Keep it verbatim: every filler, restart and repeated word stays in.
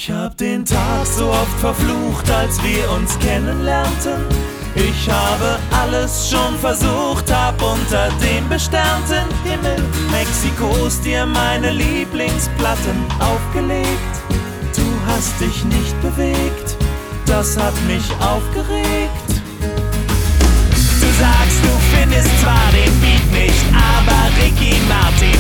Ich hab den Tag so oft verflucht, als wir uns kennenlernten. Ich habe alles schon versucht, hab unter dem besternten Himmel Mexikos dir meine Lieblingsplatten aufgelegt. Du hast dich nicht bewegt, das hat mich aufgeregt. Du sagst, du findest zwar den Beat nicht, aber Ricky Martin